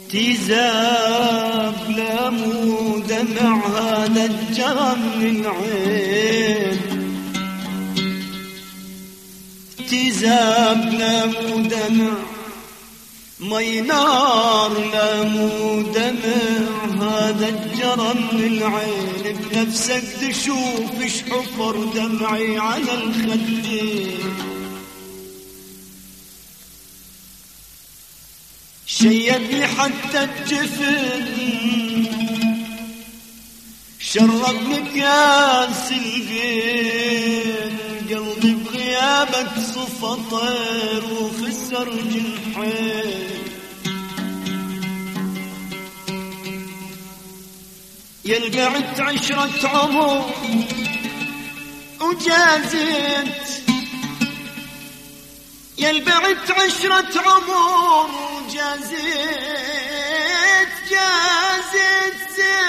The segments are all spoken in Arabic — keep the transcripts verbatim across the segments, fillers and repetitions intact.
تيزاب لا مو دمع هذا الجرى من العين، تيزاب لا مو دمع مي نار لا مو دمع هذا الجرى من العين، بنفسك تشوف اش حفر دمعي على الخدين، شيبني حتى الجفن شرب مكاس الغين، قلبي بغيابك صفى طير وخسر جنحين، يلقعت عشرة عمر وجازت، يلبعت عشرة عمر وجازت، جازت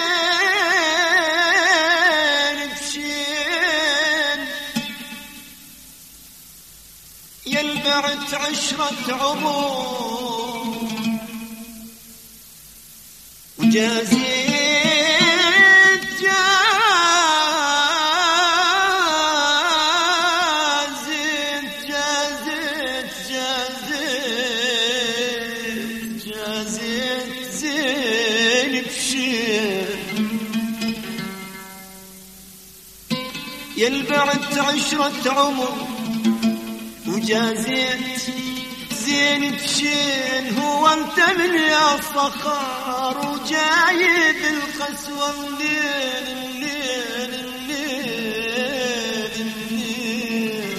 زين بشين، يلبعت عشرة عمر وجازت، يلبعت عشرة عمر وجازيت زين بشين، هو انت من يا فخار وجايب القسوة منين منين منين منين.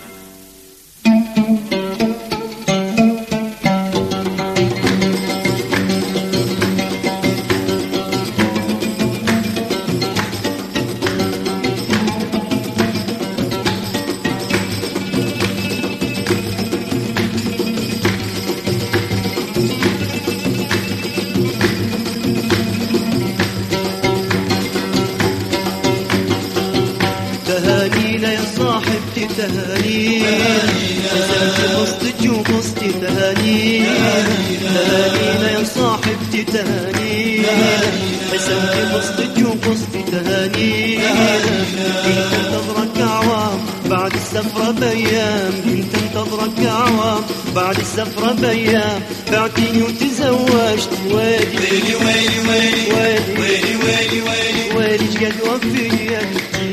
تهانينا يا صاحبتي تهانينا، حسنتي قصتك وقصتي تهانينا، تهانينا يا صاحبتي تهانينا، حسنتي قصتك وقصتي تهانينا، كنت انتظرك اعوام بعد السفرة بأيام، كنت انتظرك اعوام بعد السفرة بأيام، بعتيني وتزوجت ويلي ويلي ويلي ويلي ويلي ويلي ويلي ويلي شقد وفيني يا بنتي.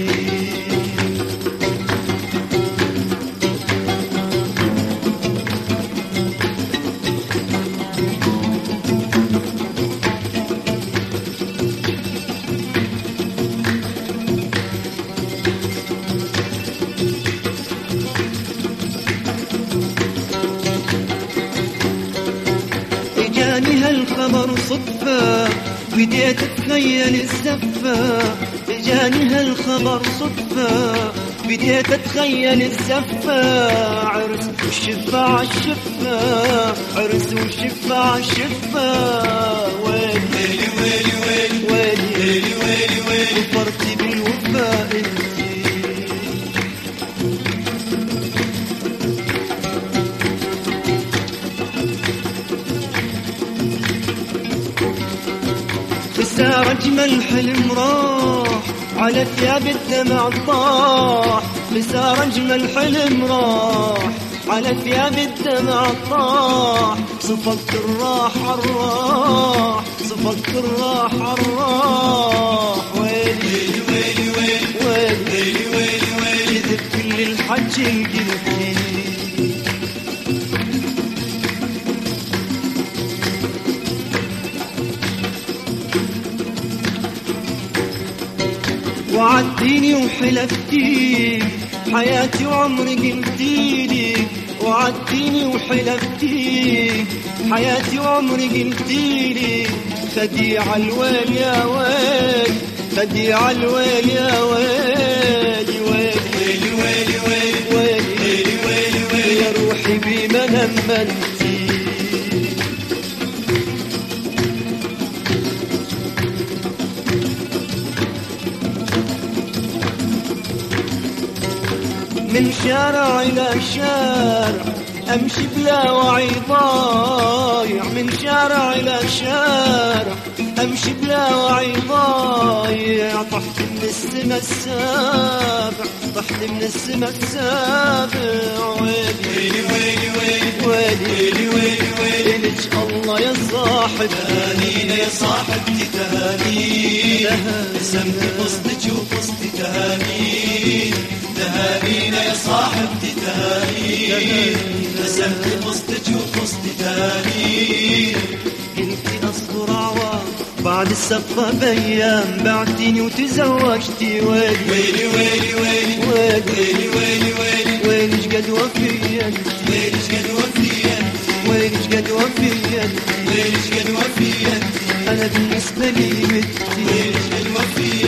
جاني هالخبر صدفة بديت اتخيل الزفة، جاني هالخبر صدفة بديت اتخيل الزفة، عرس والشفة عالشفة، عرس والشفة عالشفة، ويلي ويلي ويلي ويلي ويلي ويلي ويلي فرتي بالوفاء انتي. خسارة أجمل حلم راح على ثياب الدمع طاح، خسارة أجمل حلم راح على ثياب الدمع طاح، صفقت الراح عالراح، صفقت الراح عالراح، ويلي ويلي ويلي ويلي ويلي ويلي كذب كل الحج القلبي. وعدتيني وحلفتي حياتي وعمري قلتيلي، وعدتيني وحلفتي حياتي وعمري قلتيلي، خديع الويل يا ويل، خديع الويل يا ويلي ويلي ويلي ويلي ويلي ويلي ويلي يا روحي بمن همنتي. من شارع إلى شارع أمشي بلا وعي ضايع، من شارع إلى شارع أمشي بلا وعي ضايع. طحت من السما السابع، طحت من السما السابع. ويلي ويلي ويلي ويلي ويلي ويلي لك الله يا صاحب، تهانينا يا صاحبتي تهانينا، رسمت قصدك وقصدي تهانينا، تهانينا يا صاحبتي تهانينا، رسمت قصدك وقصدي تهانينا. كنتي أصبر عوام بعد السفة بأيام، بعتيني وتزوجتي. ويلي ويلي ويلي ويلي ويلي ويلي ويلي ويلي شقد وفيا، ويلي شقد وفيا، ويلي شقد وفيا، ويلي شقد وفيا. أنا بالنسبة لي متي، ويلي شقد وفيا.